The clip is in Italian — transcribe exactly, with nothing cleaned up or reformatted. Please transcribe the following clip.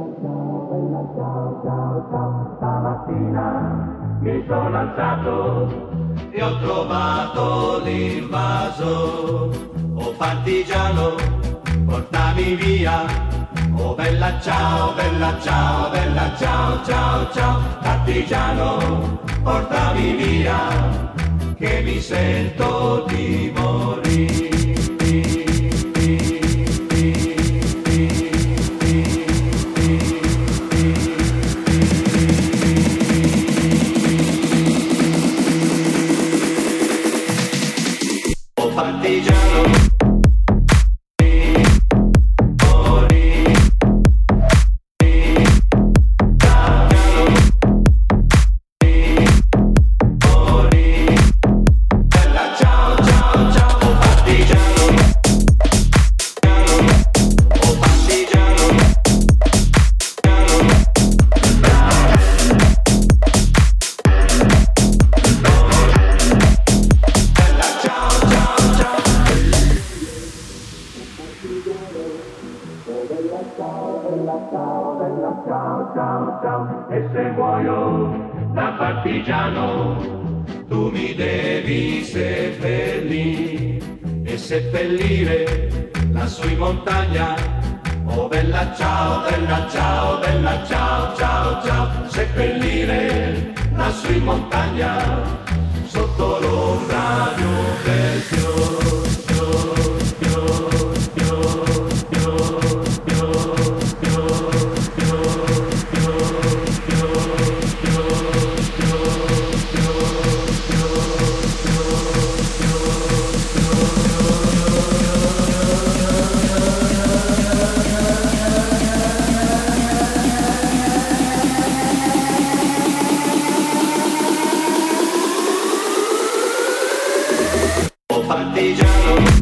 Stamattina mi sono alzato e ho trovato l'invaso. Oh partigiano, portami via. Oh bella ciao, bella ciao, bella ciao, ciao, ciao. Partigiano, portami via, che mi sento di morire. Partigiano, ciao, ciao, ciao, e se muoio da partigiano, tu mi devi seppellire e seppellire lassù in montagna. Oh bella ciao, bella ciao, bella ciao, ciao, ciao, seppellire lassù in montagna, sotto l'ombra di un bel fiore. Partigiano.